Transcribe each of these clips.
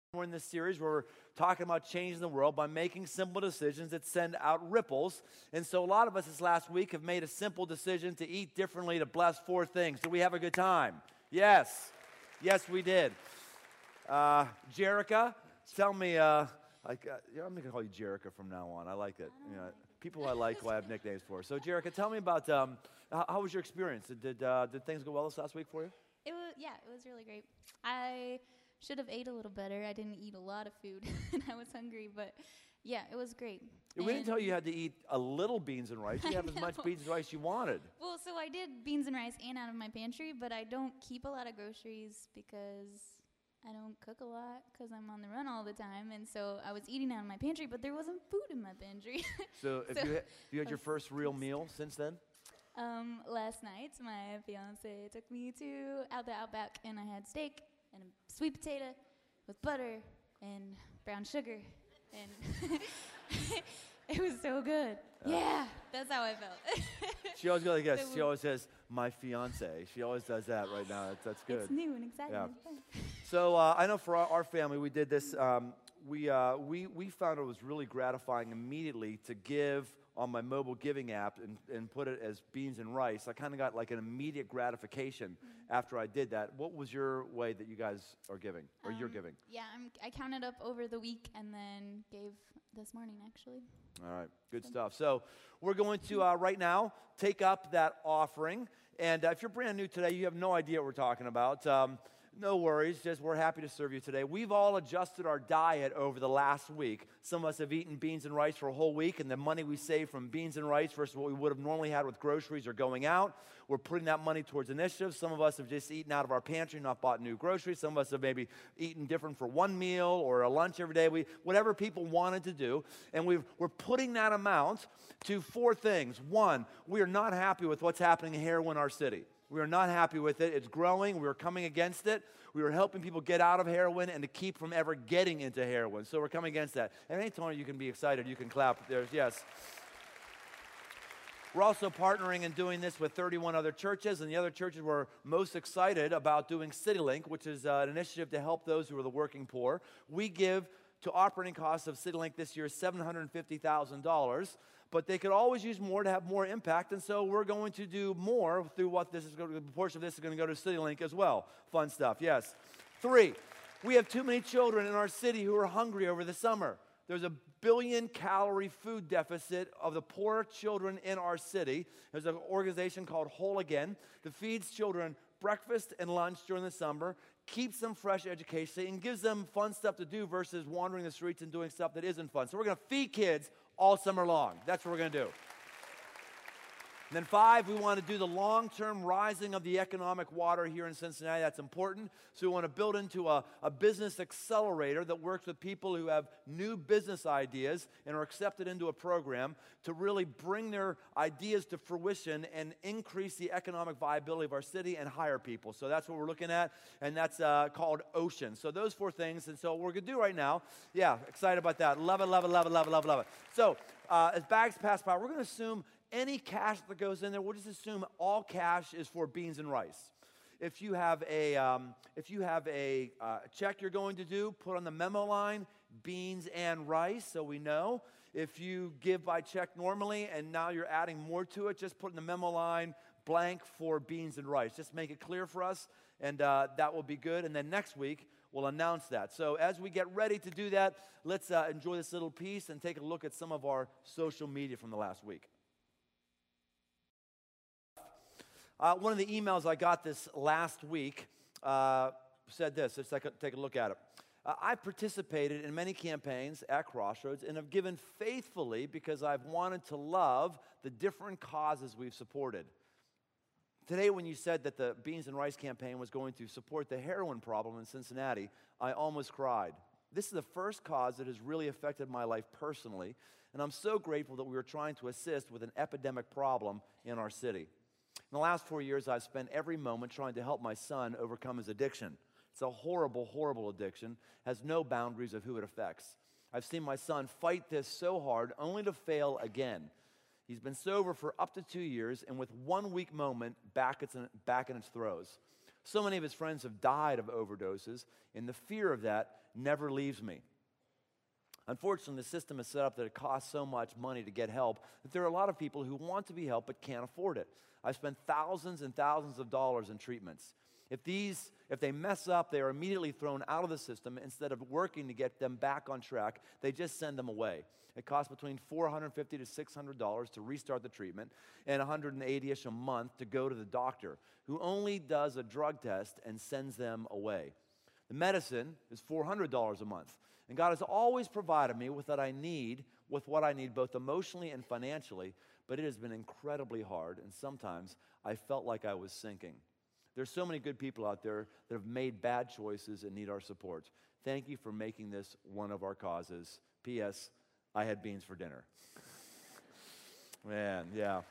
We're in this series where we're talking about changing the world by making simple decisions that send out ripples. And so a lot of us this last week have made a simple decision to eat differently, to bless four things. Did we have a good time? Yes. Yes, we did. Jerica, tell me, I'm going to call you Jerica from now on. I like it. People I like who I have nicknames for. So Jerica, tell me about, how was your experience? Did things go well this last week for you? It was really great. I should have ate a little better. I didn't eat a lot of food, and I was hungry, but yeah, it was great. We didn't tell you had to eat a little beans and rice. You have as much beans and rice you wanted. Well, so I did beans and rice and out of my pantry, but I don't keep a lot of groceries because I don't cook a lot because I'm on the run all the time, and so I was eating out of my pantry, but there wasn't food in my pantry. So you had your first real meal since then? Last night, my fiance took me to the Outback, and I had steak and a sweet potato with butter and brown sugar, and it was so good. Yeah, that's how I felt. She always goes like this. She always says, my fiance. She always does that right now. That's good. It's new and exciting. Yeah. And fun. So I know for our family, we did this. We found it was really gratifying immediately to give on my mobile giving app and put it as beans and rice. I kind of got like an immediate gratification after I did that. What was your way that you guys are giving, or you're giving? Yeah, I counted up over the week and then gave this morning, actually. All right, good stuff. So we're going to, right now, take up that offering. And if you're brand new today, you have no idea what we're talking about. No worries, just we're happy to serve you today. We've all adjusted our diet over the last week. Some of us have eaten beans and rice for a whole week, and the money we save from beans and rice versus what we would have normally had with groceries or going out, we're putting that money towards initiatives. Some of us have just eaten out of our pantry, not bought new groceries. Some of us have maybe eaten different for one meal or a lunch every day. Whatever people wanted to do, and we're putting that amount to four things. One, we are not happy with what's happening here in our city. We are not happy with it. It's growing. We are coming against it. We are helping people get out of heroin and to keep from ever getting into heroin. So we're coming against that. And anytime you can be excited, you can clap. There's yes. We're also partnering and doing this with 31 other churches, and the other churches we're most excited about doing CityLink, which is an initiative to help those who are the working poor. We give to operating costs of CityLink this year $750,000. But they could always use more to have more impact, and so we're going to do more through what this is going to, a portion of this is going to go to CityLink as well. Fun stuff, yes. 3, we have too many children in our city who are hungry over the summer. There's a billion-calorie food deficit of the poor children in our city. There's an organization called Whole Again that feeds children breakfast and lunch during the summer, keeps them fresh education, and gives them fun stuff to do versus wandering the streets and doing stuff that isn't fun. So we're going to feed kids all summer long. That's what we're going to do. And then 5, we want to do the long-term rising of the economic water here in Cincinnati. That's important. So we want to build into a business accelerator that works with people who have new business ideas and are accepted into a program to really bring their ideas to fruition and increase the economic viability of our city and hire people. So that's what we're looking at, and that's called Ocean. So those 4 things, and so what we're going to do right now, excited about that. Love it, love it, love it, love it, love it, love it. So as bags pass by, we're going to assume any cash that goes in there, we'll just assume all cash is for beans and rice. If you have a check you're going to do, put on the memo line, beans and rice, so we know. If you give by check normally and now you're adding more to it, just put in the memo line, blank for beans and rice. Just make it clear for us, and that will be good. And then next week, we'll announce that. So as we get ready to do that, let's enjoy this little piece and take a look at some of our social media from the last week. One of the emails I got this last week said this. Let's take a look at it. I've participated in many campaigns at Crossroads and have given faithfully because I've wanted to love the different causes we've supported. Today, when you said that the Beans and Rice campaign was going to support the heroin problem in Cincinnati, I almost cried. This is the first cause that has really affected my life personally, and I'm so grateful that we were trying to assist with an epidemic problem in our city. In the last 4 years, I've spent every moment trying to help my son overcome his addiction. It's a horrible, horrible addiction, has no boundaries of who it affects. I've seen my son fight this so hard only to fail again. He's been sober for up to 2 years, and with 1 weak moment, back in its throes. So many of his friends have died of overdoses, and the fear of that never leaves me. Unfortunately, the system is set up that it costs so much money to get help that there are a lot of people who want to be helped but can't afford it. I've spent thousands and thousands of dollars in treatments. If they mess up, they are immediately thrown out of the system. Instead of working to get them back on track, they just send them away. It costs between $450 to $600 to restart the treatment and $180-ish a month to go to the doctor, who only does a drug test and sends them away. The medicine is $400 a month. And God has always provided me with what I need both emotionally and financially, but it has been incredibly hard, and sometimes I felt like I was sinking. There's so many good people out there that have made bad choices and need our support. Thank you for making this one of our causes. P.S. I had beans for dinner. Man, yeah.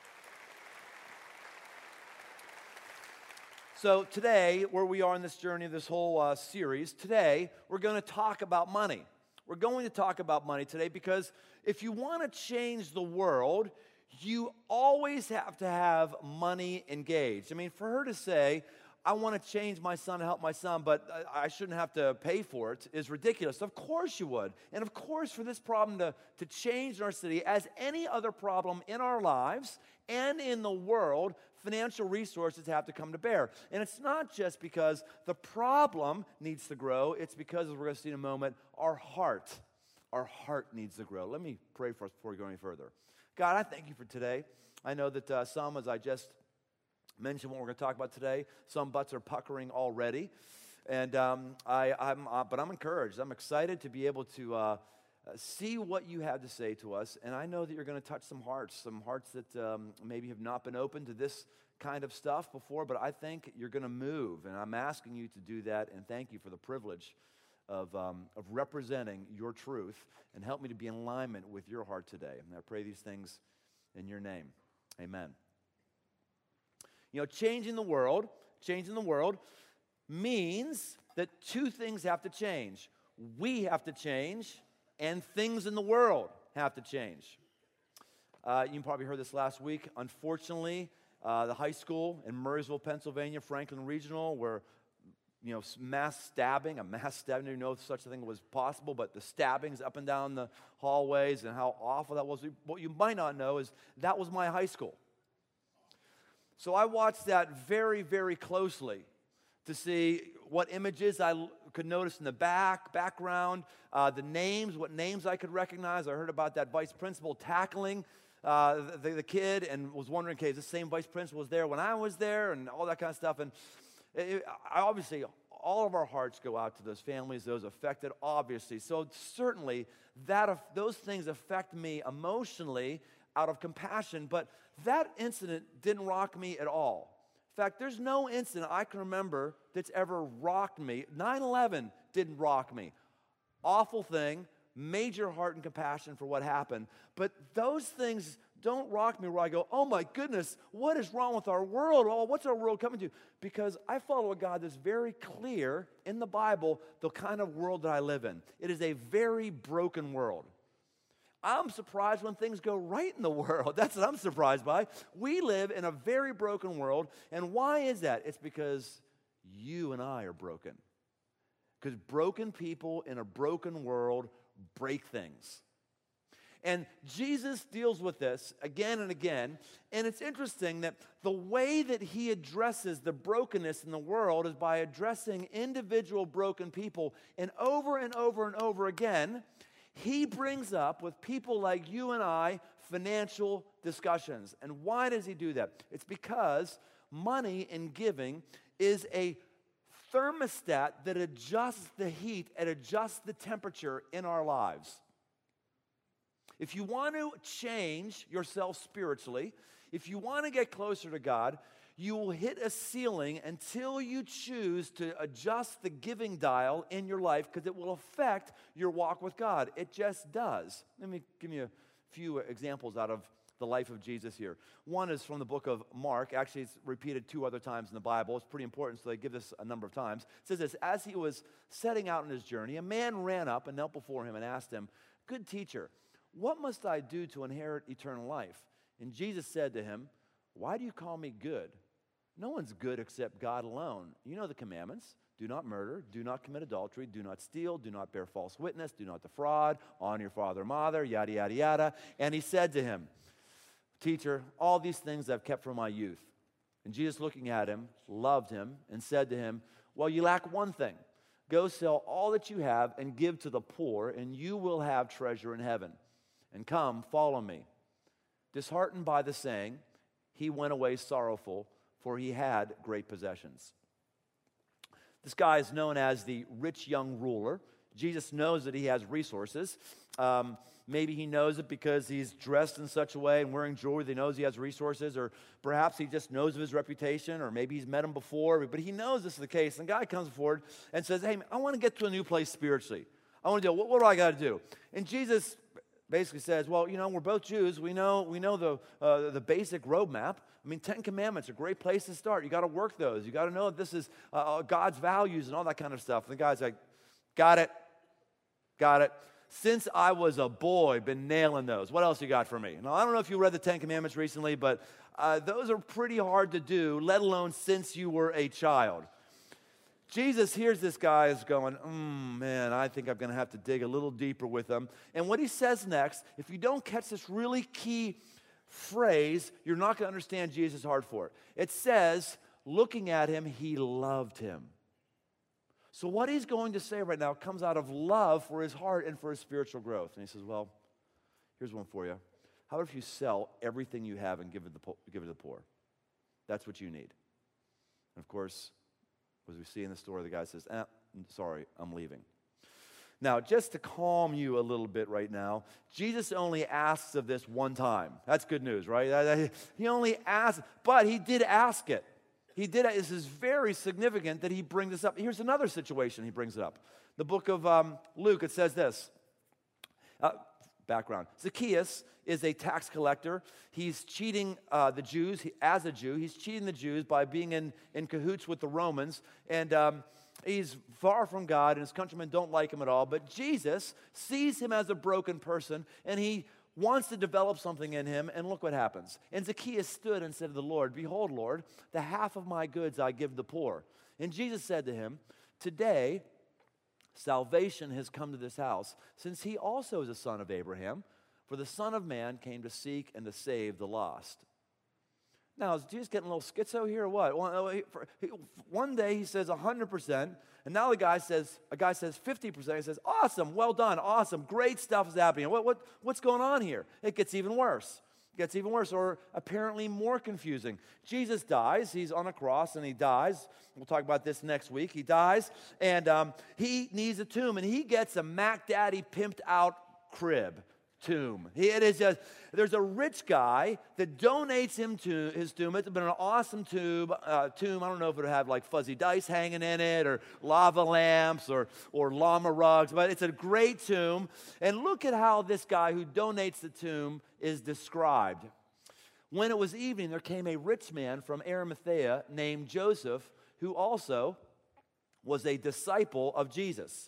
So today, where we are in this journey of this whole series, today we're going to talk about money. We're going to talk about money today because if you want to change the world, you always have to have money engaged. I mean, for her to say, I want to change my son and help my son, but I shouldn't have to pay for it, is ridiculous. Of course you would. And of course, for this problem to change in our city, as any other problem in our lives and in the world, financial resources have to come to bear. And it's not just because the problem needs to grow, it's because, as we're going to see in a moment, our heart needs to grow. Let me pray for us before we go any further. God, I thank you for today. I know that some, as I just mentioned what we're going to talk about today, some butts are puckering already. And but I'm encouraged. I'm excited to be able to see what you have to say to us. And I know that you're going to touch some hearts that maybe have not been open to this kind of stuff before, but I think you're going to move. And I'm asking you to do that, and thank you for the privilege of representing your truth, and help me to be in alignment with your heart today. And I pray these things in your name. Amen. You know, changing the world means that two things have to change. We have to change, and things in the world have to change. You probably heard this last week. Unfortunately, the high school in Murraysville, Pennsylvania, Franklin Regional, where mass stabbing. I didn't even know if such a thing was possible, but the stabbings up and down the hallways and how awful that was. What you might not know is that was my high school. So I watched that very, very closely to see what images I could notice in the background, the names, what names I could recognize. I heard about that vice principal tackling the kid and was wondering, okay, is the same vice principal was there when I was there, and all that kind of stuff. And obviously, all of our hearts go out to those families, those affected, obviously. So certainly, those things affect me emotionally out of compassion, but that incident didn't rock me at all. In fact, there's no incident I can remember that's ever rocked me. 9/11 didn't rock me. Awful thing, major heart and compassion for what happened, but those things don't rock me where I go, oh my goodness, what is wrong with our world? Oh, what's our world coming to? Because I follow a God that's very clear in the Bible, the kind of world that I live in. It is a very broken world. I'm surprised when things go right in the world. That's what I'm surprised by. We live in a very broken world, and why is that? It's because you and I are broken. Because broken people in a broken world break things. And Jesus deals with this again and again. And it's interesting that the way that he addresses the brokenness in the world is by addressing individual broken people. And over and over and over again, he brings up with people like you and I financial discussions. And why does he do that? It's because money and giving is a thermostat that adjusts the heat and adjusts the temperature in our lives. If you want to change yourself spiritually, if you want to get closer to God, you will hit a ceiling until you choose to adjust the giving dial in your life, because it will affect your walk with God. It just does. Let me give you a few examples out of the life of Jesus here. One is from the book of Mark. Actually, it's repeated 2 other times in the Bible. It's pretty important, so they give this a number of times. It says this: as he was setting out on his journey, a man ran up and knelt before him and asked him, "Good teacher, what must I do to inherit eternal life?" And Jesus said to him, "Why do you call me good? No one's good except God alone. You know the commandments. Do not murder, do not commit adultery, do not steal, do not bear false witness, do not defraud, honor your father and mother, yada, yada, yada. And he said to him, Teacher, all these things I've kept from my youth. And Jesus, looking at him, loved him and said to him, well, you lack one thing. Go sell all that you have and give to the poor, and you will have treasure in heaven. And come, follow me. Disheartened by the saying, he went away sorrowful, for he had great possessions. This guy is known as the rich young ruler. Jesus knows that he has resources. Maybe he knows it because he's dressed in such a way and wearing jewelry that he knows he has resources, or perhaps he just knows of his reputation, or maybe he's met him before, but he knows this is the case. And the guy comes forward and says, hey, I want to get to a new place spiritually. I want to do, what do I got to do? And Jesus basically says, well, we're both Jews. We know the basic roadmap. I mean, 10 Commandments are a great place to start. You got to work those. You got to know that this is God's values and all that kind of stuff. And the guy's like, got it. Since I was a boy, been nailing those. What else you got for me? Now, I don't know if you read the 10 Commandments recently, but those are pretty hard to do, let alone since you were a child. Jesus hears this guy is going, man, I think I'm going to have to dig a little deeper with him. And what he says next, if you don't catch this really key phrase, you're not going to understand Jesus' heart for it. It says, looking at him, he loved him. So what he's going to say right now comes out of love for his heart and for his spiritual growth. And he says, well, here's one for you. How about if you sell everything you have and give it to the poor? That's what you need. And of course, as we see in the story, the guy says, sorry, I'm leaving. Now, just to calm you a little bit right now, Jesus only asks of this one time. That's good news, right? He only asked, but he did ask it. This is very significant that he brings this up. Here's another situation he brings it up. The book of Luke, it says this. Background. Zacchaeus is a tax collector. He's cheating the Jews. As a Jew, he's cheating the Jews by being in cahoots with the Romans. And he's far from God, and his countrymen don't like him at all. But Jesus sees him as a broken person, and he wants to develop something in him, and look what happens. And Zacchaeus stood and said to the Lord, behold, Lord, the half of my goods I give the poor. And Jesus said to him, today salvation has come to this house, since he also is a son of Abraham, for the Son of Man came to seek and to save the lost. Now, is Jesus getting a little schizo here or what? One day he says 100%, and now a guy says 50%. He says, awesome, well done, awesome, great stuff is happening. What's going on here? It gets even worse. Or apparently more confusing. Jesus dies. He's on a cross and he dies. We'll talk about this next week. He dies, and he needs a tomb, and he gets a Mac Daddy pimped out crib. Tomb. There's a rich guy that donates him to his tomb. It's been an awesome tomb. I don't know if it would have like fuzzy dice hanging in it, or lava lamps, or llama rugs, but it's a great tomb. And look at how this guy who donates the tomb is described. When it was evening, there came a rich man from Arimathea named Joseph, who also was a disciple of Jesus.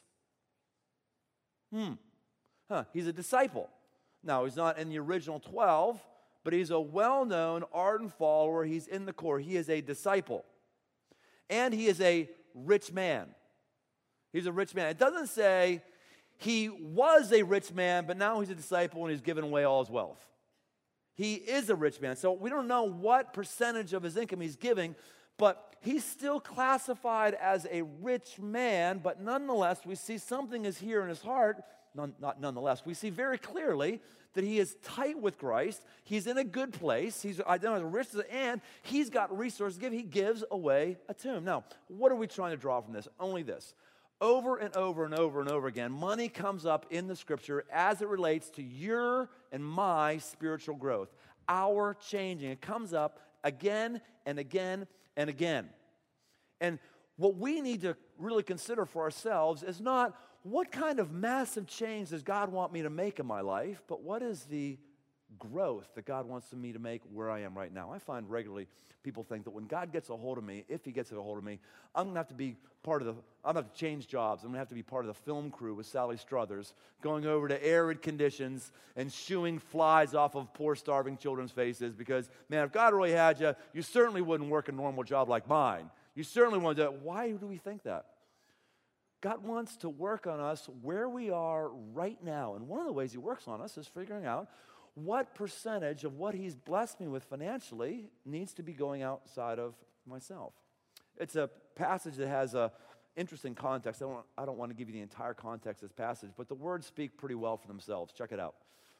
He's a disciple. Now, he's not in the original 12, but he's a well-known, ardent follower. He's in the core. He is a disciple. And he is a rich man. He's a rich man. It doesn't say he was a rich man, but now he's a disciple and he's given away all his wealth. He is a rich man. So we don't know what percentage of his income he's giving, but he's still classified as a rich man. But nonetheless, we see something is here in his heart. Not nonetheless, we see very clearly that he is tight with Christ. He's in a good place. He's identified as rich, and he's got resources to give. He gives away a tomb. Now, what are we trying to draw from this? Only this. Over and over and over and over again, money comes up in the Scripture as it relates to your and my spiritual growth, our changing. It comes up again and again and again. And what we need to really consider for ourselves is not what kind of massive change does God want me to make in my life, but what is the growth that God wants me to make where I am right now. I find regularly people think that when God gets a hold of me, if he gets a hold of me, I'm going to have to be I'm going to have to change jobs. I'm going to have to be part of the film crew with Sally Struthers, going over to arid conditions and shooing flies off of poor starving children's faces because, man, if God really had you, you certainly wouldn't work a normal job like mine. You certainly wouldn't do it. Why do we think that? God wants to work on us where we are right now. And one of the ways he works on us is figuring out what percentage of what he's blessed me with financially needs to be going outside of myself. It's a passage that has a interesting context. I don't want to give you the entire context of this passage, but the words speak pretty well for themselves. Check it out.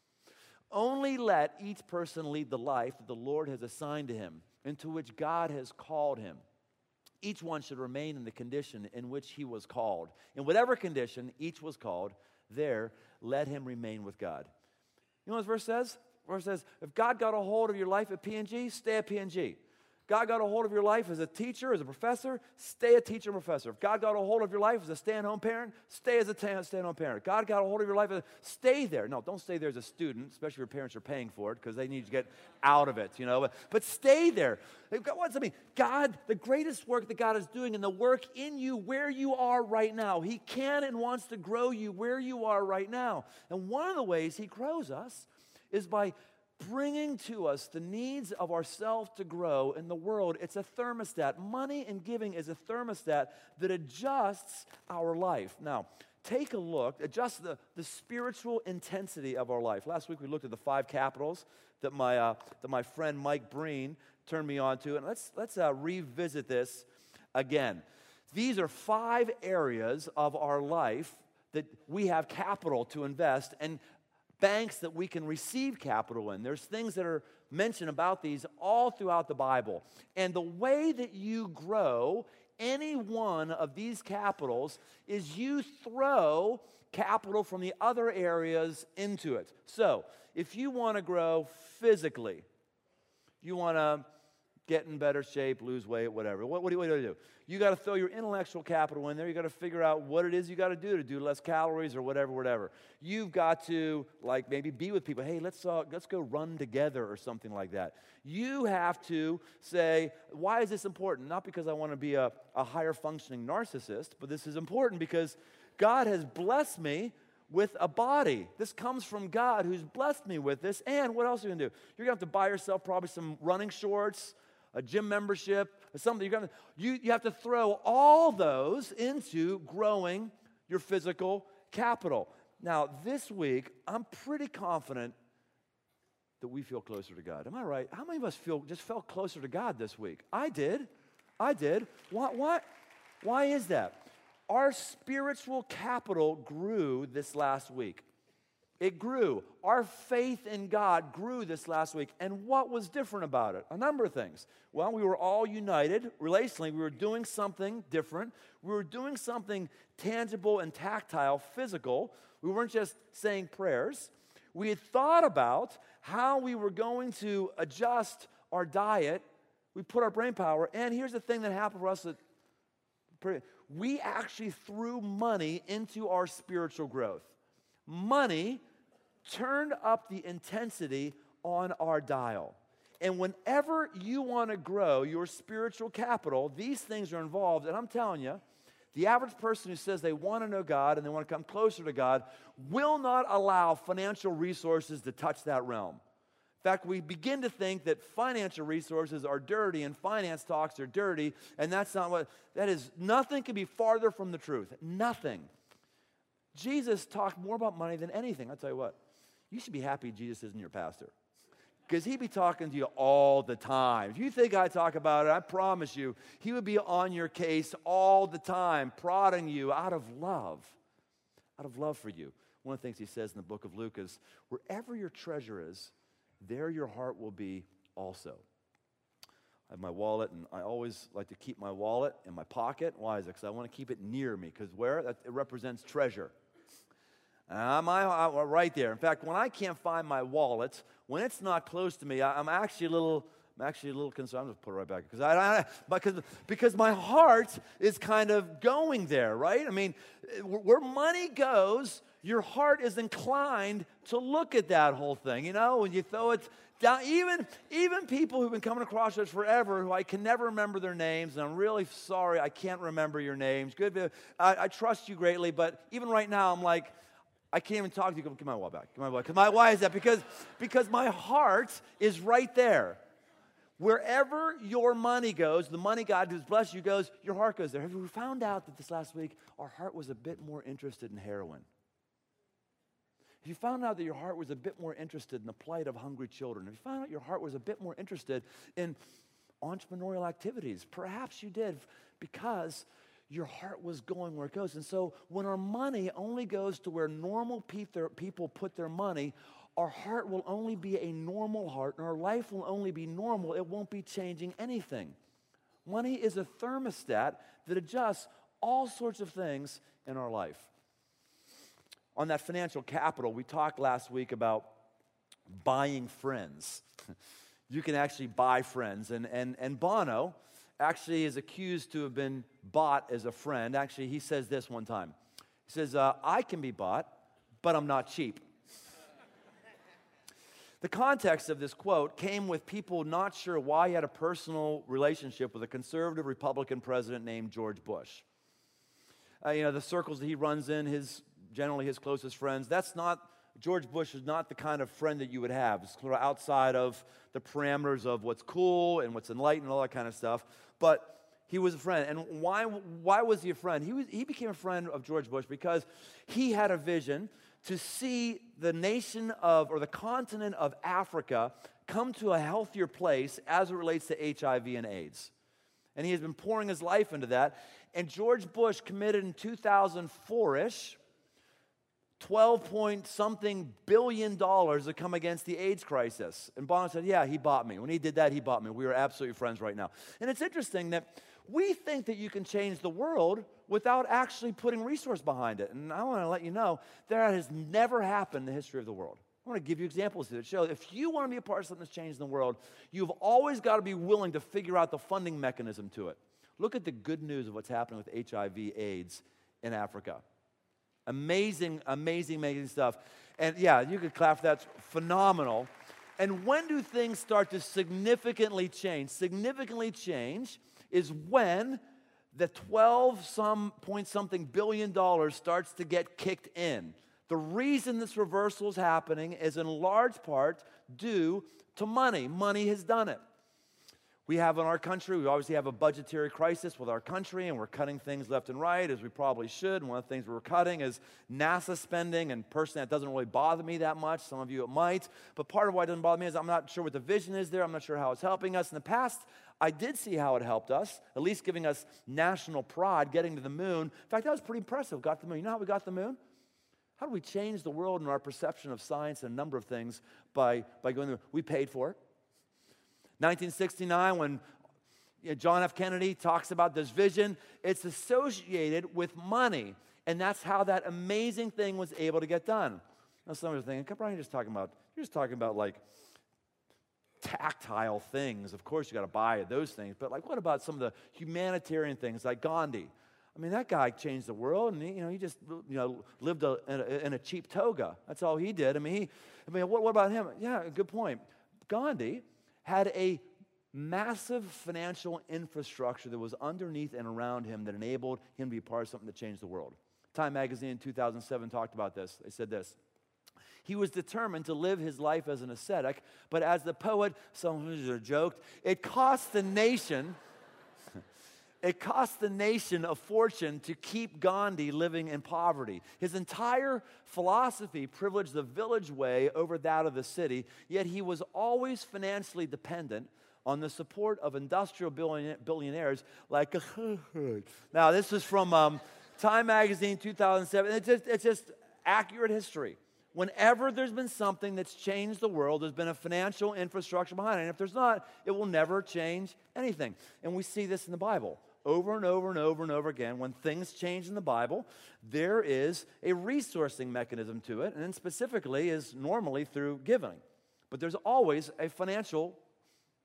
Only let each person lead the life that the Lord has assigned to him, into which God has called him. Each one should remain in the condition in which he was called. In whatever condition each was called, there let him remain with God. You know what this verse says? The verse says, if God got a hold of your life at P&G, stay at P&G. God got a hold of your life as a teacher, as a professor, stay a teacher and professor. If God got a hold of your life as a stay-at-home parent, stay as a stay-at-home parent. God got a hold of your life, stay there. No, don't stay there as a student, especially if your parents are paying for it because they need to get out of it, you know. But stay there. What's I mean? God, the greatest work that God is doing and the work in you where you are right now. He can and wants to grow you where you are right now. And one of the ways he grows us is by bringing to us the needs of ourselves to grow in the world. It's a thermostat. Money and giving is a thermostat that adjusts our life. Now, take a look, adjust the spiritual intensity of our life. Last week we looked at the 5 capitals that my friend Mike Breen turned me on to, and let's revisit this again. These are 5 areas of our life that we have capital to invest, and banks that we can receive capital in. There's things that are mentioned about these all throughout the Bible. And the way that you grow any one of these capitals is you throw capital from the other areas into it. So, if you want to grow physically, you want to get in better shape, lose weight, whatever. What do you do? You got to throw your intellectual capital in there. You got to figure out what it is you got to do less calories or whatever. You've got to maybe be with people. Hey, let's go run together or something like that. You have to say, why is this important? Not because I want to be a higher functioning narcissist, but this is important because God has blessed me with a body. This comes from God who's blessed me with this. And what else are you going to do? You're going to have to buy yourself probably some running shorts, a gym membership, or something. You have to throw all those into growing your physical capital. Now, this week, I'm pretty confident that we feel closer to God. Am I right? How many of us felt closer to God this week? I did. Why is that? Our spiritual capital grew this last week. It grew. Our faith in God grew this last week. And what was different about it? A number of things. Well, we were all united relationally. We were doing something different. We were doing something tangible and tactile, physical. We weren't just saying prayers. We had thought about how we were going to adjust our diet. We put our brain power. And here's the thing that happened for us. We actually threw money into our spiritual growth. Money turned up the intensity on our dial. And whenever you want to grow your spiritual capital, these things are involved. And I'm telling you, the average person who says they want to know God and they want to come closer to God will not allow financial resources to touch that realm. In fact, we begin to think that financial resources are dirty and finance talks are dirty, and that's not what, that is, nothing can be farther from the truth. Nothing. Jesus talked more about money than anything. I'll tell you what, you should be happy Jesus isn't your pastor, because he'd be talking to you all the time. If you think I talk about it, I promise you, he would be on your case all the time, prodding you out of love for you. One of the things he says in the book of Luke is, wherever your treasure is, there your heart will be also. I have my wallet, and I always like to keep my wallet in my pocket. Why is it? Because I want to keep it near me, because it represents treasure. And I'm right there. In fact, when I can't find my wallet, when it's not close to me, I'm actually a little I'm actually a little concerned. I'm just put it right back because my heart is kind of going there, right? I mean, where money goes, your heart is inclined to look at that whole thing. You know, when you throw it down, even people who've been coming across Crossroads forever, who I can never remember their names, and I'm really sorry I can't remember your names. Good, I trust you greatly, but even right now, I'm like, I can't even talk to you. Give my wallet back. Give my wallet. Why is that? Because my heart is right there. Wherever your money goes, the money God has blessed you goes, your heart goes there. Have you found out that this last week, our heart was a bit more interested in heroin? If you found out that your heart was a bit more interested in the plight of hungry children, if you found out your heart was a bit more interested in entrepreneurial activities, perhaps you did because your heart was going where it goes. And so when our money only goes to where normal people put their money, our heart will only be a normal heart, and our life will only be normal. It won't be changing anything. Money is a thermostat that adjusts all sorts of things in our life. On that financial capital, we talked last week about buying friends. You can actually buy friends. And Bono actually is accused to have been bought as a friend. Actually, he says this one time. He says, I can be bought, but I'm not cheap. The context of this quote came with people not sure why he had a personal relationship with a conservative Republican president named George Bush. The circles that he runs in, generally his closest friends, George Bush is not the kind of friend that you would have. It's sort of outside of the parameters of what's cool and what's enlightened and all that kind of stuff. But he was a friend. And why was he a friend? He became a friend of George Bush because he had a vision to see the nation or the continent of Africa come to a healthier place as it relates to HIV and AIDS. And he has been pouring his life into that. And George Bush committed in 2004-ish 12-point-something billion to come against the AIDS crisis. And Bono said, yeah, he bought me. When he did that, he bought me. We are absolutely friends right now. And it's interesting that we think that you can change the world without actually putting resource behind it. And I want to let you know that has never happened in the history of the world. I want to give you examples that show if you want to be a part of something that's changing the world, you've always got to be willing to figure out the funding mechanism to it. Look at the good news of what's happening with HIV, AIDS in Africa. Amazing, amazing, amazing stuff. And yeah, you could clap for that. It's phenomenal. And when do things start to significantly change? Significantly change is when the 12-point-something billion starts to get kicked in. The reason this reversal is happening is in large part due to money. Money has done it. We have in our country, we obviously have a budgetary crisis with our country, and we're cutting things left and right, as we probably should. And one of the things we're cutting is NASA spending, and personally, that doesn't really bother me that much. Some of you, it might. But part of why it doesn't bother me is I'm not sure what the vision is there. I'm not sure how it's helping us. In the past, I did see how it helped us, at least giving us national pride, getting to the moon. In fact, that was pretty impressive, got to the moon. You know how we got to the moon? How do we change the world and our perception of science and a number of things by going to the moon? We paid for it. 1969, when John F. Kennedy talks about this vision, it's associated with money. And that's how that amazing thing was able to get done. Now, some of you are thinking, Brian, you're just talking about like tactile things. Of course, you got to buy those things. But like, what about some of the humanitarian things like Gandhi? I mean, that guy changed the world, and he just lived in a cheap toga. That's all he did. What about him? Yeah, good point. Gandhi had a massive financial infrastructure that was underneath and around him that enabled him to be part of something that changed the world. Time magazine in 2007 talked about this. They said this: he was determined to live his life as an ascetic, but as the poet, some joked, it cost the nation a fortune to keep Gandhi living in poverty. His entire philosophy privileged the village way over that of the city, yet he was always financially dependent on the support of industrial billionaires like... Now, this is from Time Magazine 2007. It's just accurate history. Whenever there's been something that's changed the world, there's been a financial infrastructure behind it. And if there's not, it will never change anything. And we see this in the Bible. Over and over and over and over again, when things change in the Bible, there is a resourcing mechanism to it, and then specifically is normally through giving. But there's always a financial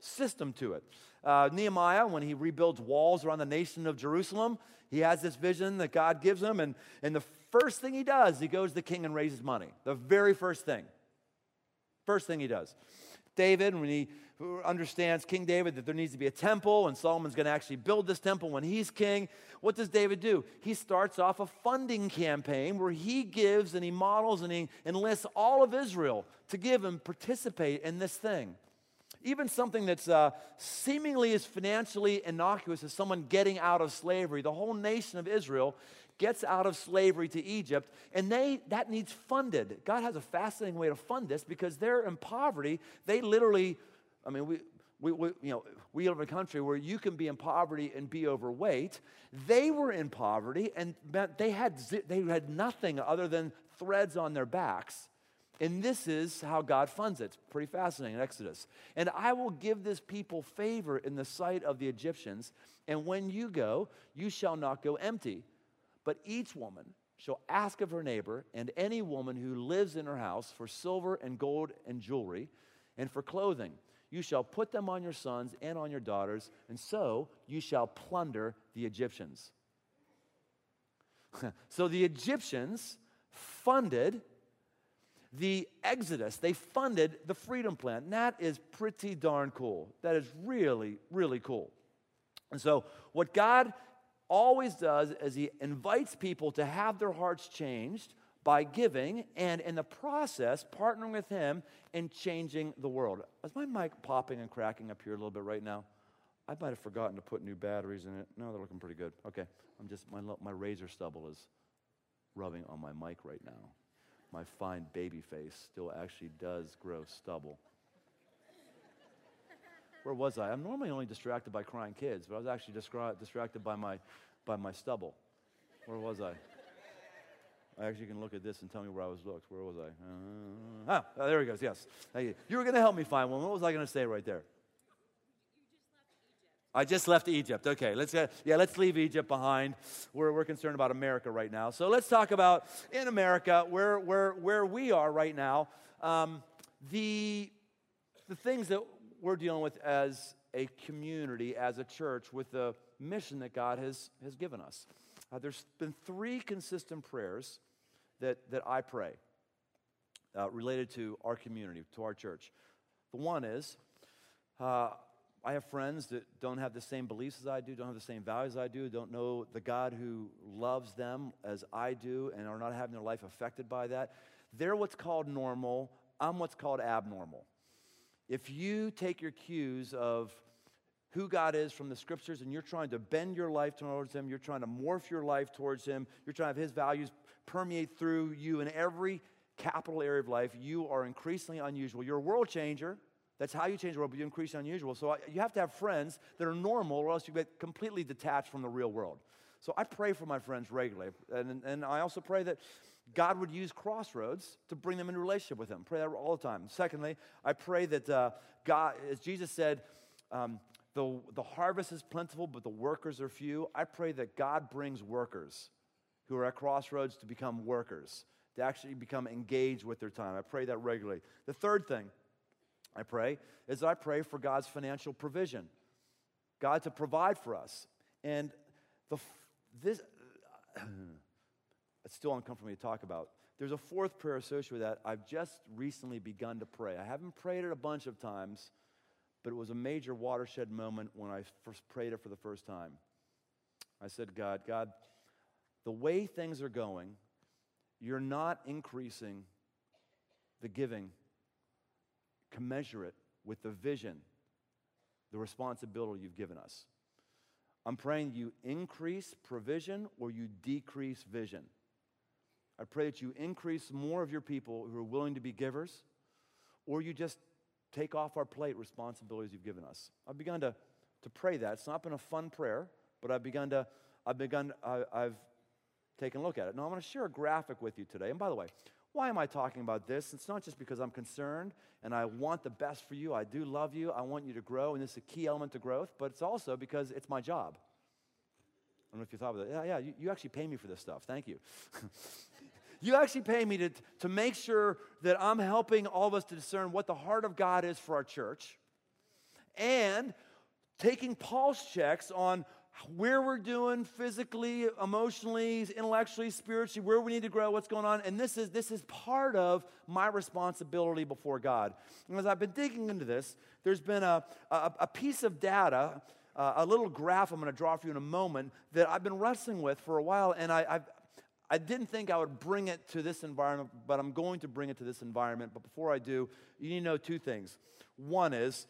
system to it. Nehemiah, when he rebuilds walls around the nation of Jerusalem, he has this vision that God gives him, and the first thing he does, he goes to the king and raises money. The very first thing. First thing he does. David, when he understands, King David, that there needs to be a temple, and Solomon's going to actually build this temple when he's king, what does David do? He starts off a funding campaign where he gives and he models and he enlists all of Israel to give and participate in this thing. Even something that's seemingly as financially innocuous as someone getting out of slavery. The whole nation of Israel gets out of slavery to Egypt, and that needs funded. God has a fascinating way to fund this because they're in poverty. They literally, I mean, we live in a country where you can be in poverty and be overweight. They were in poverty, and they had nothing other than threads on their backs. And this is how God funds it. It's pretty fascinating in Exodus. And I will give this people favor in the sight of the Egyptians, and when you go, you shall not go empty. But each woman shall ask of her neighbor and any woman who lives in her house for silver and gold and jewelry and for clothing. You shall put them on your sons and on your daughters, and so you shall plunder the Egyptians. So the Egyptians funded the Exodus. They funded the Freedom Plan. And that is pretty darn cool. That is really, really cool. And so what God always does is he invites people to have their hearts changed by giving, and in the process, partnering with him in changing the world. Is my mic popping and cracking up here a little bit right now? I might have forgotten to put new batteries in it. No, they're looking pretty good. Okay, my razor stubble is rubbing on my mic right now. My fine baby face still actually does grow stubble. Where was I? I'm normally only distracted by crying kids, but I was actually distracted by my stubble. Where was I? I actually can look at this and tell me where I was looked. Where was I? There he goes, yes. Thank you. You were going to help me find one. What was I going to say right there? I just left Egypt. Okay, let's leave Egypt behind. We're concerned about America right now. So let's talk about in America where we are right now. The things that we're dealing with as a community, as a church, with the mission that God has given us. There's been 3 consistent prayers that I pray related to our community, to our church. The one is, I have friends that don't have the same beliefs as I do, don't have the same values as I do, don't know the God who loves them as I do, and are not having their life affected by that. They're what's called normal. I'm what's called abnormal. If you take your cues of who God is from the scriptures and you're trying to bend your life towards him, you're trying to morph your life towards him, you're trying to have his values permeate through you in every capital area of life, you are increasingly unusual. You're a world changer. That's how you change the world, but you're increasingly unusual. So you have to have friends that are normal, or else you get completely detached from the real world. So I pray for my friends regularly, and I also pray that God would use Crossroads to bring them into relationship with him. Pray that all the time. Secondly, I pray that God, as Jesus said, the harvest is plentiful, but the workers are few. I pray that God brings workers who are at Crossroads to become workers, to actually become engaged with their time. I pray that regularly. The third thing I pray is I pray for God's financial provision, God to provide for us. And it's still uncomfortable for me to talk about. There's a 4th prayer associated with that. I've just recently begun to pray. I haven't prayed it a bunch of times, but it was a major watershed moment when I first prayed it for the first time. I said, God, the way things are going, you're not increasing the giving commensurate with the vision, the responsibility you've given us. I'm praying you increase provision or you decrease vision. I pray that you increase more of your people who are willing to be givers, or you just take off our plate responsibilities you've given us. I've begun to pray that. It's not been a fun prayer, but I've taken a look at it. Now I'm going to share a graphic with you today. And by the way, why am I talking about this? It's not just because I'm concerned and I want the best for you. I do love you. I want you to grow, and this is a key element to growth, but it's also because it's my job. I don't know if you thought about that. Yeah, you actually pay me for this stuff. Thank you. You actually pay me to make sure that I'm helping all of us to discern what the heart of God is for our church. and taking pulse checks on where we're doing physically, emotionally, intellectually, spiritually, where we need to grow, what's going on. And this is part of my responsibility before God. And as I've been digging into this, there's been a piece of data, a little graph I'm going to draw for you in a moment, that I've been wrestling with for a while, and I didn't think I would bring it to this environment, but I'm going to bring it to this environment. But before I do, you need to know two things. One is,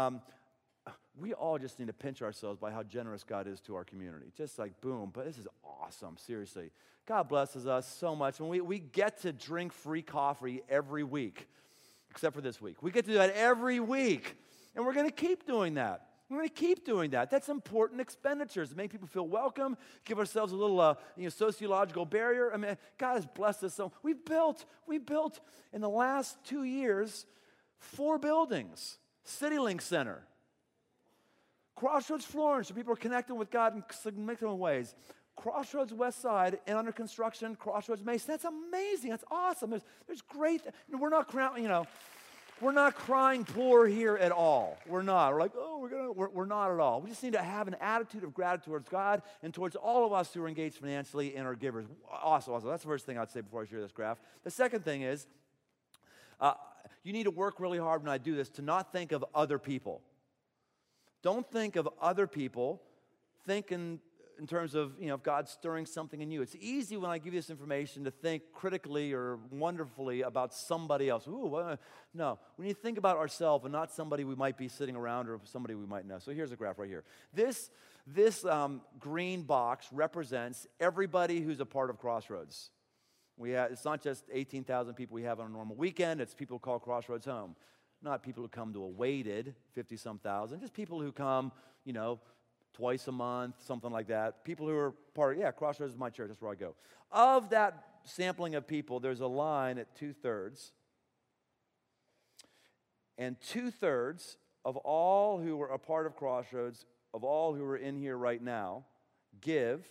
we all just need to pinch ourselves by how generous God is to our community. Just like, boom, but this is awesome, seriously. God blesses us so much. And we get to drink free coffee every week, except for this week. We get to do that every week, and we're going to keep doing that. We're going to keep doing that. That's important expenditures to make people feel welcome, give ourselves a little sociological barrier. I mean, God has blessed us so. We built in the last 2 years 4 buildings. CityLink Center, Crossroads Florence, so people are connecting with God in significant ways. Crossroads West Side and under construction, Crossroads Mason. That's amazing. That's awesome. There's great. We're not we're not crying poor here at all. We're not. We're like, oh, we're not at all. We just need to have an attitude of gratitude towards God and towards all of us who are engaged financially and are givers. Awesome. That's the first thing I'd say before I share this graph. The second thing is, you need to work really hard when I do this to not think of other people. Don't think of other people. Think in terms of, if God's stirring something in you. It's easy when I give you this information to think critically or wonderfully about somebody else. No, we need to think about ourselves and not somebody we might be sitting around or somebody we might know. So here's a graph right here. This green box represents everybody who's a part of Crossroads. It's not just 18,000 people we have on a normal weekend. It's people who call Crossroads home. Not people who come to a weighted 50-some thousand, just people who come, twice a month, something like that. People who are Crossroads is my church, that's where I go. Of that sampling of people, there's a line at 2/3. And 2/3 of all who are a part of Crossroads, of all who are in here right now, give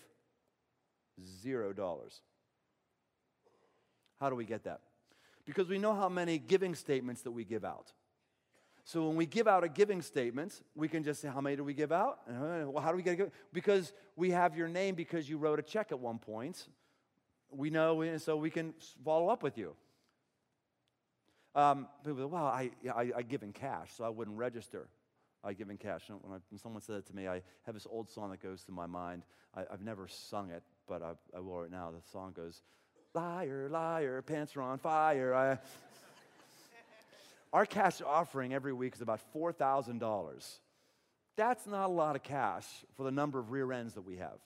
$0. How do we get that? Because we know how many giving statements that we give out. So when we give out a giving statement, we can just say, how many do we give out? Well, how do we get it? Because we have your name because you wrote a check at one point. We know, so we can follow up with you. People go, well, I give in cash, so I wouldn't register. I give in cash. When someone said that to me, I have this old song that goes through my mind. I've never sung it, but I will right now. The song goes, liar, liar, pants are on fire. Our cash offering every week is about $4,000. That's not a lot of cash for the number of rear ends that we have.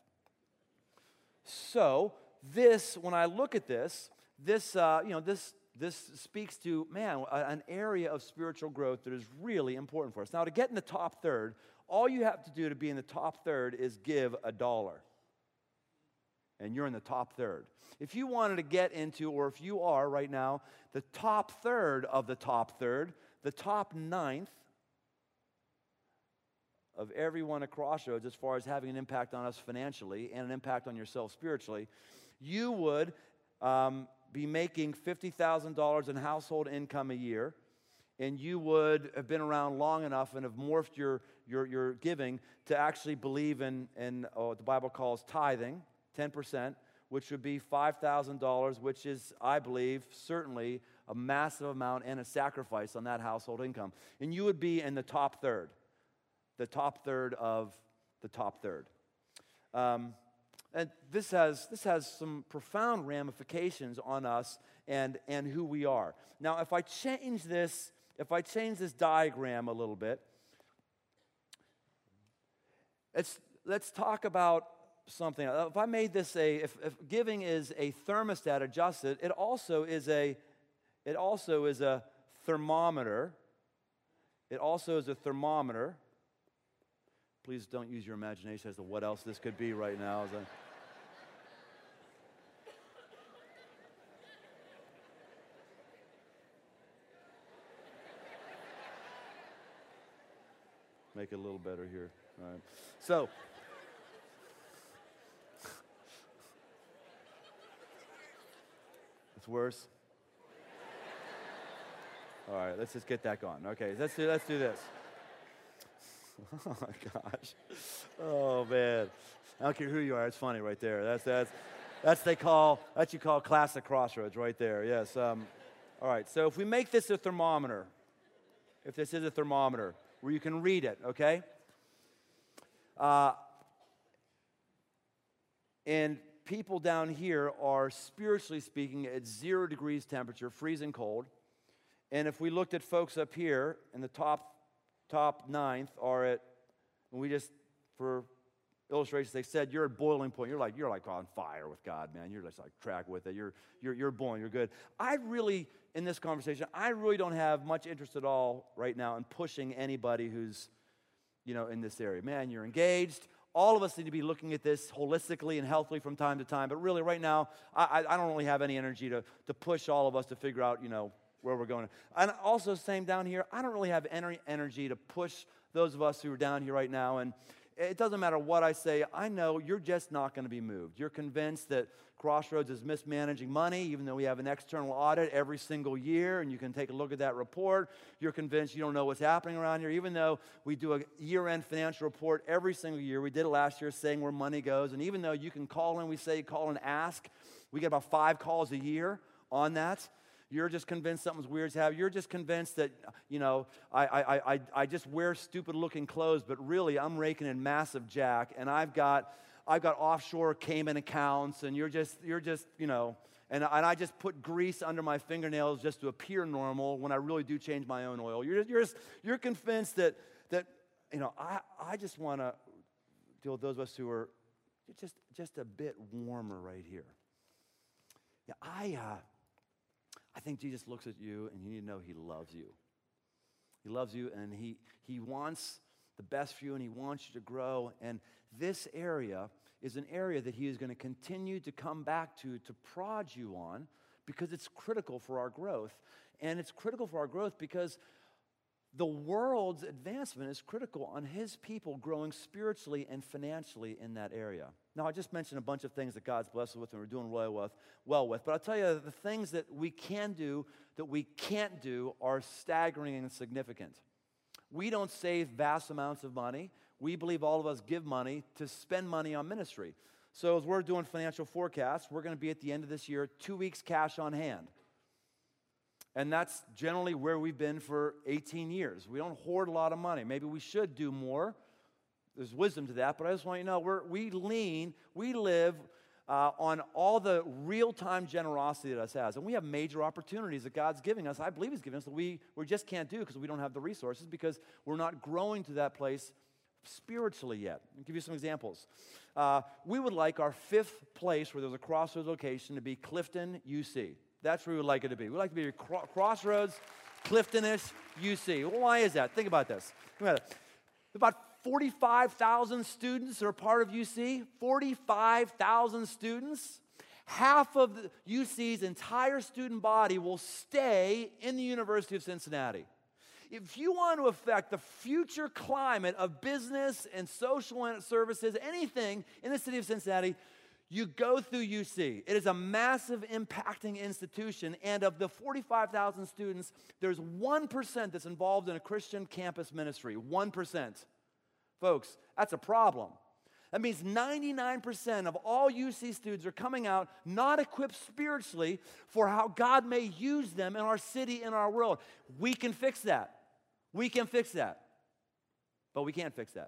So when I look at this speaks to, an area of spiritual growth that is really important for us. Now, to get in the top third, all you have to do to be in the top third is give $1. And you're in the top third. If you wanted to get into, or if you are right now, the top third of the top third, the top ninth of everyone at Crossroads as far as having an impact on us financially and an impact on yourself spiritually, you would be making $50,000 in household income a year, and you would have been around long enough and have morphed your giving to actually believe in what the Bible calls tithing, 10%, which would be $5,000, which is, I believe, certainly a massive amount and a sacrifice on that household income. And you would be in the top third of the top third. And this has some profound ramifications on us and who we are. Now, if I change this diagram a little bit, let's talk about something. If I made this if giving is a thermostat adjusted, it also is a thermometer. It also is a thermometer. Please don't use your imagination as to what else this could be right now. Make it a little better here. All right. So, it's worse. All right, let's just get that going. Okay, let's do this. Oh my gosh. Oh man. I don't care who you are. It's funny right there. That's you call classic Crossroads right there. Yes. All right. So if we make this a thermometer, if this is a thermometer where you can read it, okay? And people down here are, spiritually speaking, at 0 degrees temperature, freezing cold. And if we looked at folks up here, and the top ninth are at, and we just, for illustration, they said you're at boiling point. You're like on fire with God, man. You're just like track with it. You're boiling. You're good. In this conversation, I really don't have much interest at all right now in pushing anybody who's, in this area. Man, you're engaged. All of us need to be looking at this holistically and healthily from time to time. But really, right now, I don't really have any energy to push all of us to figure out, where we're going. And also, same down here, I don't really have any energy to push those of us who are down here right now. And it doesn't matter what I say. I know you're just not going to be moved. You're convinced that Crossroads is mismanaging money, even though we have an external audit every single year, and you can take a look at that report. You're convinced you don't know what's happening around here, even though we do a year-end financial report every single year. We did it last year saying where money goes, and even though you can call and ask, we get about 5 calls a year on that. You're just convinced something's weird's happening. You're just convinced that, I just wear stupid-looking clothes, but really I'm raking in massive jack, and I've got offshore Cayman accounts, and you're just, and I just put grease under my fingernails just to appear normal when I really do change my own oil. You're convinced that I just want to deal with those of us who are just a bit warmer right here. Yeah, I think Jesus looks at you, and you need to know he loves you. He loves you, and he wants the best for you, and he wants you to grow. And this area is an area that he is going to continue to come back to prod you on, because it's critical for our growth. And it's critical for our growth because the world's advancement is critical on his people growing spiritually and financially in that area. Now, I just mentioned a bunch of things that God's blessed us with and we're doing well with. But I'll tell you, the things that we can do that we can't do are staggering and significant. We don't save vast amounts of money. We believe all of us give money to spend money on ministry. So as we're doing financial forecasts, we're going to be at the end of this year, 2 weeks cash on hand. And that's generally where we've been for 18 years. We don't hoard a lot of money. Maybe we should do more. There's wisdom to that, but I just want you to know we live on all the real-time generosity that us has. And we have major opportunities that God's giving us. I believe he's giving us that we just can't do because we don't have the resources, because we're not growing to that place spiritually yet. I'll give you some examples. We would like our 5th place where there's a Crossroads location to be Clifton, UC. That's where we would like it to be. We'd like to be Crossroads, Clifton-ish, UC. Well, why is that? Think about this. About 45,000 students are a part of UC. 45,000 students. Half of the UC's entire student body will stay in the University of Cincinnati. If you want to affect the future climate of business and social services, anything in the city of Cincinnati, you go through UC. It is a massive impacting institution, and of the 45,000 students, there's 1% that's involved in a Christian campus ministry. 1%. Folks, that's a problem. That means 99% of all UC students are coming out not equipped spiritually for how God may use them in our city, in our world. We can fix that. We can fix that. But we can't fix that.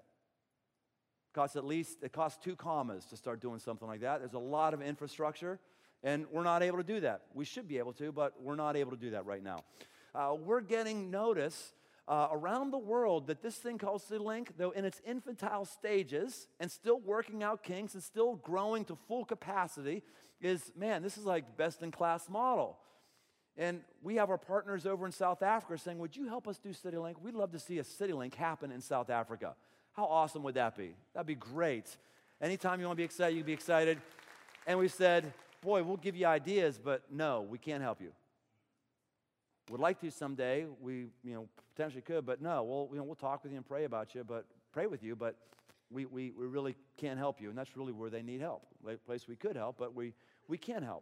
It costs 2 commas to start doing something like that. There's a lot of infrastructure, and we're not able to do that. We should be able to, but we're not able to do that right now. We're getting notice around the world that this thing called CityLink, though in its infantile stages and still working out kinks and still growing to full capacity, this is like best-in-class model. And we have our partners over in South Africa saying, would you help us do CityLink? We'd love to see a CityLink happen in South Africa. How awesome would that be? That'd be great. Anytime you want to be excited, you can be excited. And we said, boy, we'll give you ideas, but no, we can't help you. Would like to someday. We, potentially could, but no. We'll talk with you and pray with you, but we really can't help you. And that's really where they need help. A place we could help, but we can't help.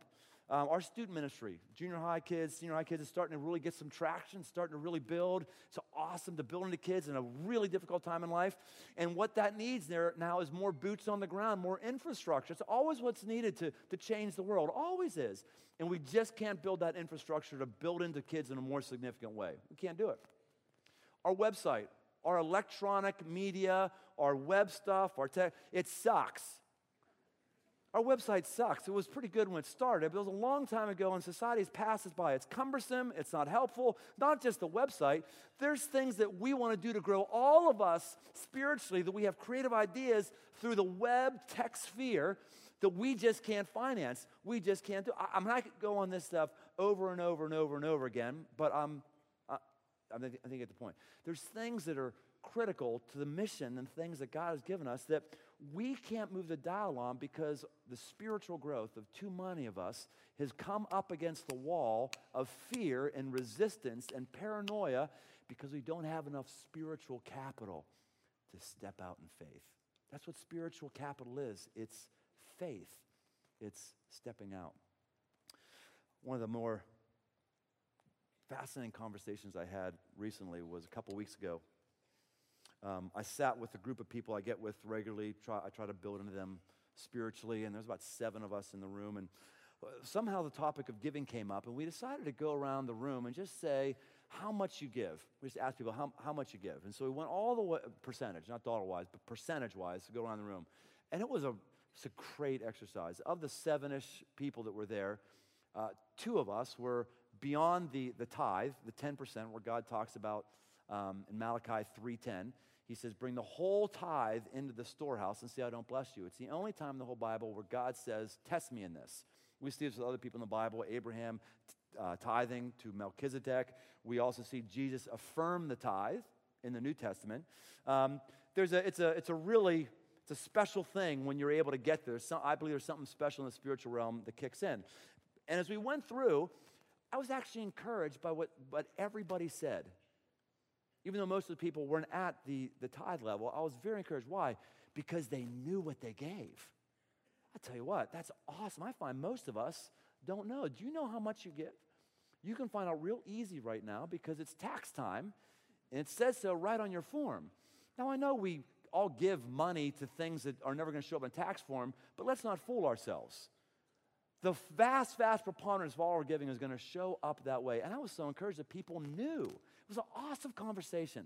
Our student ministry, junior high kids, senior high kids, is starting to really get some traction, starting to really build. It's awesome to build into kids in a really difficult time in life. And what that needs there now is more boots on the ground, more infrastructure. It's always what's needed to change the world, always is. And we just can't build that infrastructure to build into kids in a more significant way. We can't do it. Our website, our electronic media, our web stuff, our tech, it sucks. Our website sucks. It was pretty good when it started, but it was a long time ago, and society has passed us by. It's cumbersome. It's not helpful. Not just the website. There's things that we want to do to grow all of us spiritually, that we have creative ideas through the web tech sphere that we just can't finance. We just can't do. I mean, I could go on this stuff over and over and over and over again, but I think I get the point. There's things that are critical to the mission and things that God has given us that we can't move the dial on because the spiritual growth of too many of us has come up against the wall of fear and resistance and paranoia because we don't have enough spiritual capital to step out in faith. That's what spiritual capital is. It's faith. It's stepping out. One of the more fascinating conversations I had recently was a couple weeks ago. I sat with a group of people I get with regularly. I try to build into them spiritually, and there's about 7 of us in the room. And somehow the topic of giving came up, and we decided to go around the room and just say how much you give. We just asked people how much you give. And so we went all the way, percentage, not dollar-wise, but percentage-wise, to go around the room. And it was a great exercise. Of the 7-ish people that were there, 2 of us were beyond the tithe, the 10%, where God talks about in Malachi 3:10. He says, bring the whole tithe into the storehouse and see how I don't bless you. It's the only time in the whole Bible where God says, test me in this. We see this with other people in the Bible, Abraham tithing to Melchizedek. We also see Jesus affirm the tithe in the New Testament. It's a special thing when you're able to get there. I believe there's something special in the spiritual realm that kicks in. And as we went through, I was actually encouraged by what everybody said. Even though most of the people weren't at the tithe level, I was very encouraged. Why? Because they knew what they gave. I tell you what, that's awesome. I find most of us don't know. Do you know how much you give? You can find out real easy right now because it's tax time, and it says so right on your form. Now, I know we all give money to things that are never going to show up in tax form, but let's not fool ourselves. The vast, vast preponderance of all our giving is going to show up that way. And I was so encouraged that people knew. It was an awesome conversation.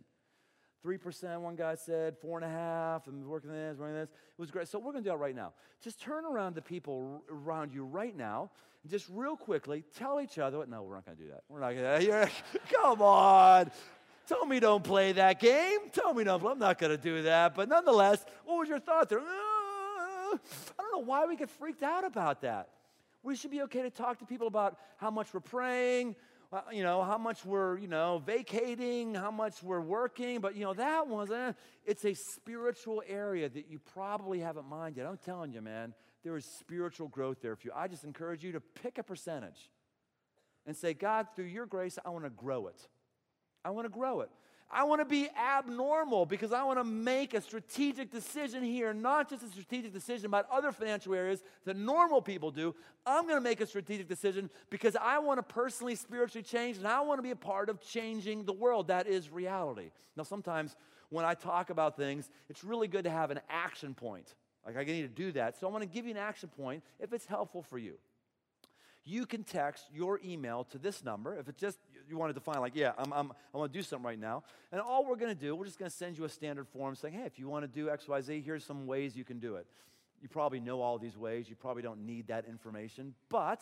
3%, one guy said, 4.5%, and working this, working this. It was great. So we're going to do that right now. Just turn around to people around you right now, and just real quickly tell each other, no, we're not going to do that. We're not going to do that. Come on. Tell me don't play that game. Tell me don't play. I'm not going to do that. But nonetheless, what was your thought there? I don't know why we get freaked out about that. We should be okay to talk to people about how much we're praying, how much we're, vacating, how much we're working. But, that one, it's a spiritual area that you probably haven't minded. I'm telling you, man, there is spiritual growth there for you. I just encourage you to pick a percentage and say, God, through your grace, I want to grow it. I want to grow it. I want to be abnormal because I want to make a strategic decision here, not just a strategic decision about other financial areas that normal people do. I'm going to make a strategic decision because I want to personally, spiritually change, and I want to be a part of changing the world. That is reality. Now, sometimes when I talk about things, it's really good to have an action point. Like I need to do that. So I want to give you an action point if it's helpful for you. You can text your email to this number if it's just you want to define I want to do something right now. And all we're going to do, we're just going to send you a standard form saying, hey, if you want to do X, Y, Z, here's some ways you can do it. You probably know all these ways. You probably don't need that information. But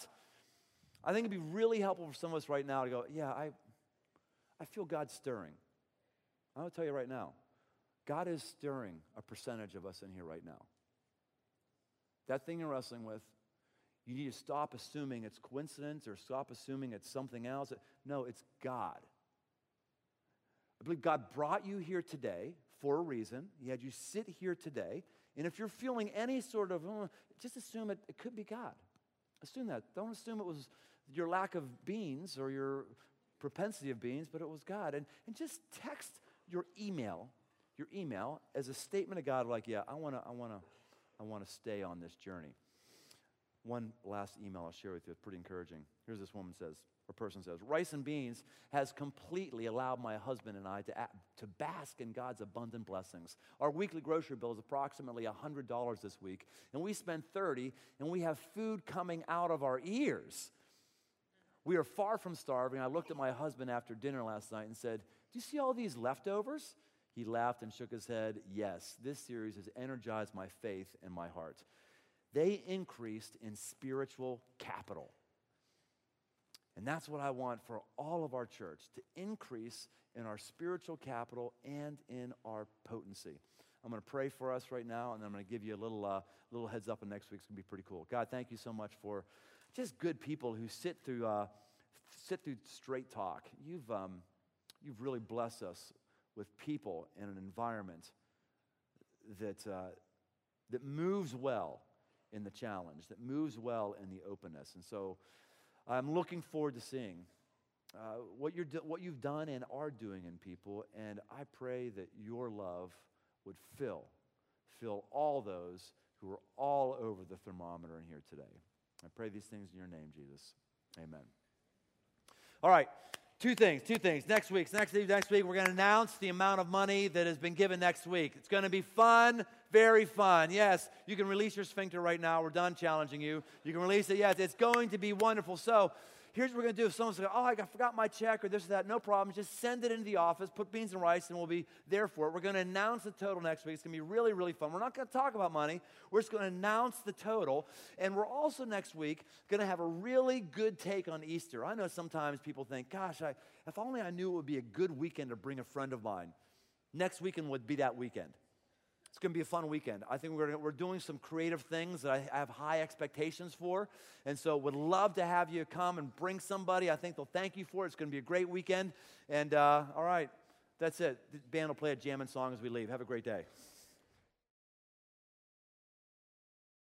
I think it'd be really helpful for some of us right now to go, yeah, I feel God stirring. I'm going to tell you right now, God is stirring a percentage of us in here right now. That thing you're wrestling with, you need to stop assuming it's coincidence or stop assuming it's something else. No, it's God. I believe God brought you here today for a reason. He had you sit here today. And if you're feeling any sort of, just assume it could be God. Assume that. Don't assume it was your lack of beans or your propensity of beans, but it was God. And just text your email as a statement of God like, yeah, I want to stay on this journey. One last email I'll share with you. It's pretty encouraging. Here's this person says, Rice and Beans has completely allowed my husband and I to bask in God's abundant blessings. Our weekly grocery bill is approximately $100 this week, and we spend $30, and we have food coming out of our ears. We are far from starving. I looked at my husband after dinner last night and said, do you see all these leftovers? He laughed and shook his head. Yes, this series has energized my faith and my heart. They increased in spiritual capital. And that's what I want for all of our church, to increase in our spiritual capital and in our potency. I'm going to pray for us right now, and then I'm going to give you a little heads up, and next week's going to be pretty cool. God, thank you so much for just good people who sit through straight talk. You've really blessed us with people in an environment that moves well in the challenge, that moves well in the openness. And so I'm looking forward to seeing what you've done and are doing in people, and I pray that your love would fill all those who are all over the thermometer in here today. I pray these things in your name, Jesus. Amen. All right. Two things. Next week, we're going to announce the amount of money that has been given next week. It's going to be fun, very fun. Yes, you can release your sphincter right now. We're done challenging you. You can release it. Yes, it's going to be wonderful. So here's what we're going to do. If someone's like, oh, I forgot my check or this or that, no problem. Just send it into the office, put beans and rice, and we'll be there for it. We're going to announce the total next week. It's going to be really, really fun. We're not going to talk about money. We're just going to announce the total. And we're also next week going to have a really good take on Easter. I know sometimes people think, gosh, if only I knew it would be a good weekend to bring a friend of mine. Next weekend would be that weekend. It's going to be a fun weekend. I think we're doing some creative things that I have high expectations for. And so would love to have you come and bring somebody. I think they'll thank you for it. It's going to be a great weekend. And all right, that's it. The band will play a jamming song as we leave. Have a great day.